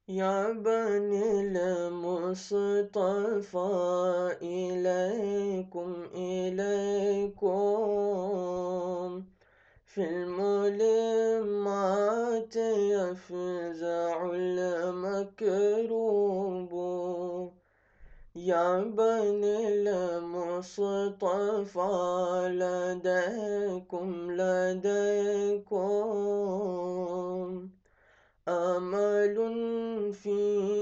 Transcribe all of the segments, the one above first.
يا بني المصطفى إليكم في الملمات يفزع المكروب. يا بني المصطفى لديكم أمل في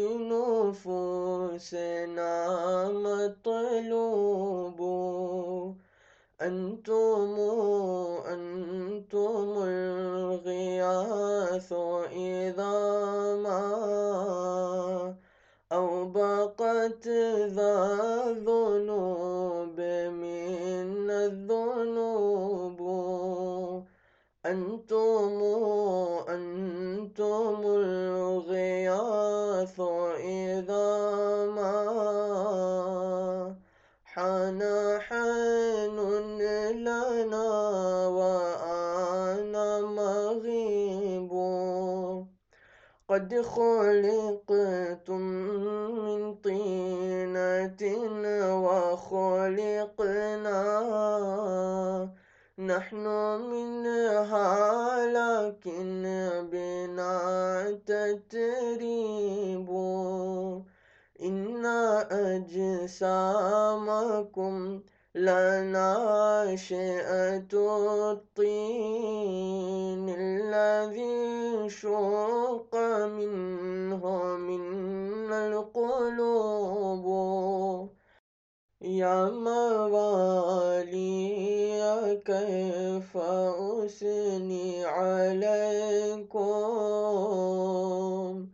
نفوسنا مطلوب. أنتم أنتم الغياث إذا ما أوبقت ذا الذنوب من الذنوب. أنتم أنتم الغياث إذا ما حان حين لنا وأنا مغيب. قد خلقتم من طينة وخلقنا نحن منها لكن بنا تتريب. إن أجسامكم لناشئة الطين الذي شق منه من القلوب. يا موالي كيف أثني عليكم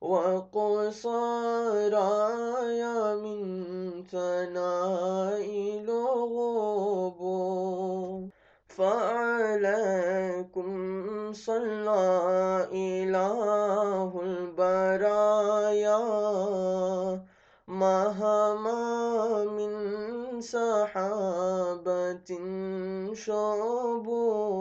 وقصاراي من ثناء لغوب. فعليكم صلى إله البرايا مهما من سحابة شعب.